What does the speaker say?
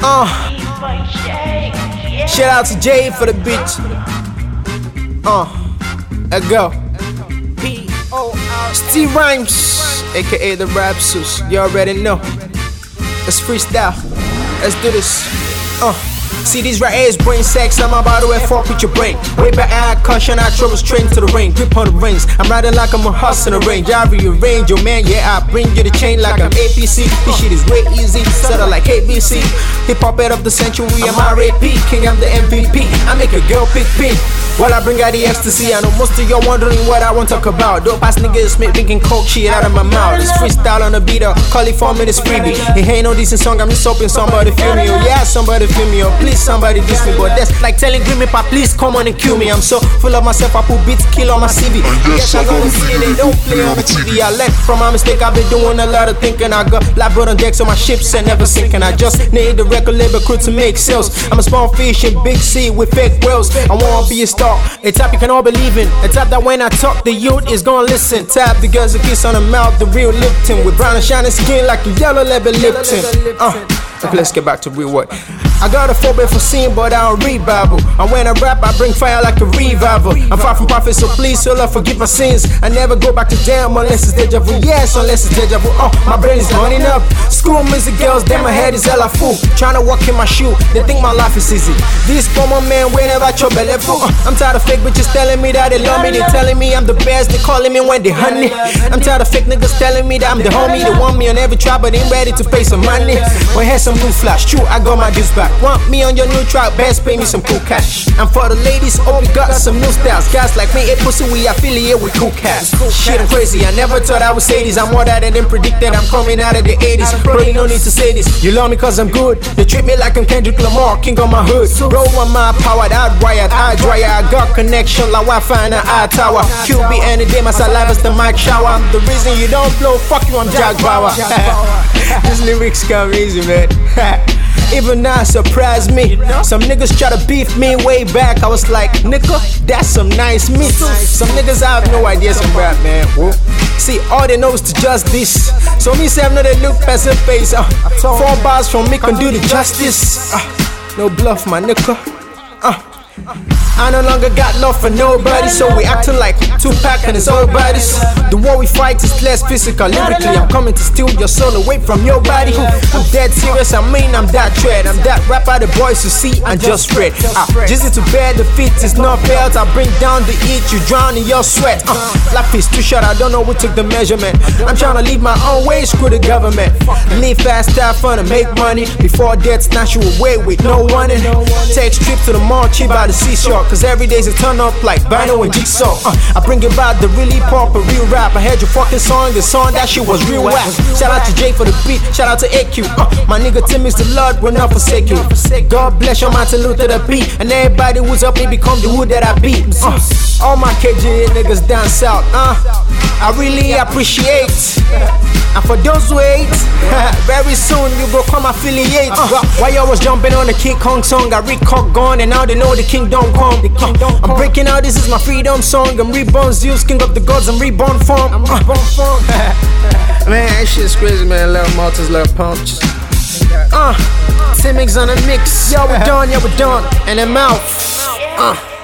Shout out to Jay for the beat. Let's go. Steve Rhymes, aka the Rapsus. You already know. Let's freestyle. Let's do this. See these right here is brain sex. I'm about to fuck with your brain. Way back, I caution, I trouble straight to the ring. Grip on the reins. I'm riding like I'm a horse in the range. I rearrange your man, yeah, I bring you the chain like I'm APC. This shit is way easy, set up like ABC. Hip hop head of the century, I'm R.A.P. King, I'm the MVP. I make a girl pick pink. While I bring out the ecstasy, I know most of y'all wondering what I want to talk about. Dope ass niggas making coke shit out of my mouth. It's freestyle on the beat, call it 4 minutes freebie. It ain't no decent song, I'm just hoping somebody feel me. Oh yeah, somebody feel me, or please somebody diss me. But that's like telling Grimmy Pop, please come on and kill me. I'm so full of myself, I put beats kill on my CV. Yes, I gonna see it, they don't play on the TV. I learned from my mistake, I've been doing a lot of thinking. I got live blood on deck so my ships ain't never sinking. I just need the record label crew to make sales. I'm a small fish in big sea with fake whales. I wanna be a star, a type you can all believe in. A type that when I talk, the youth is gonna listen. Tap the girls a kiss on the mouth, the real Lipton. With brown and shining skin like a yellow leather Lipton. Okay, let's get back to real work. I got a phobia for sin, but I don't read Bible. And when I rap, I bring fire like a revival. I'm far from prophet, so please, so Lord, forgive my sins. I never go back to damn unless it's deja vu. Yes, unless it's deja vu. My brain is running up. School music girls, then my head is hella full. Trying to walk in my shoe, they think my life is easy. This former man, whenever I chop belly full. I'm tired of fake bitches telling me that they love me. They telling me I'm the best, they calling me when they honey. I'm tired of fake niggas telling me that I'm the homie. They want me on every track, but ain't ready to pay some money. When here's some new flash, true, I got my dues back. Want me on your new track, best pay me some cool cash. And for the ladies, oh we got some new styles. Guys like me, a pussy, we affiliate with cool cats. Shit, I'm crazy, I never thought I would say this. I'm more that than predicted, I'm coming out of the 80s. Bro, you no need to say this. You love me cause I'm good. You treat me like I'm Kendrick Lamar, king of my hood. Bro, on my power, that wired, I dryer. I got connection like Wi-Fi and an eye tower. QB any day, my saliva's the mic shower. I'm the reason you don't blow, fuck you, I'm Jack Bauer. This lyrics come easy, man. Even now surprised me. Some niggas try to beef me way back. I was like, nigga, that's some nice meat. Some niggas I have no idea some rap, man. Whoa. See, all they know is to just this. So me say I'm not a look past the face. 4 bars from me can do the justice. No bluff, my nigga. I no longer got love for nobody, so we acting like Tupac and his old buddies. The war we fight is less physical. Lyrically, I'm coming to steal your soul away from your body. I'm dead serious, I mean I'm that dread. I'm that rapper the boys you see and just read. Just to bear defeat is not felt. I bring down the heat, you drown in your sweat. Life is too short, I don't know who took the measurement. I'm trying to leave my own way, screw the government. Live fast, have fun and make money before death snatch you away with no warning. Take trips to the mall, cheap by the seashore. Cause every day's a turn up like Bino and Jigsaw. I bring it back the really pop, a real rap. I heard your fucking song, the song that shit was real whack. Shout out to Jay for the beat, shout out to AQ. My nigga Tim is the Lord, will not forsake you. God bless your Martin Luther the beat. And everybody who's up, they become the wood that I beat. All my KJ niggas down south, I really appreciate. And for those who hate, very soon you will come affiliate. While you was jumping on the King Kong song, I record gone and now they know the king don't come. I'm breaking out, this is my freedom song. I'm reborn Zeus, king of the gods, I'm reborn form. Man, that shit's crazy, man. Love Maltas, love punches. Timmix on the mix. Yo, we're done, And I'm out.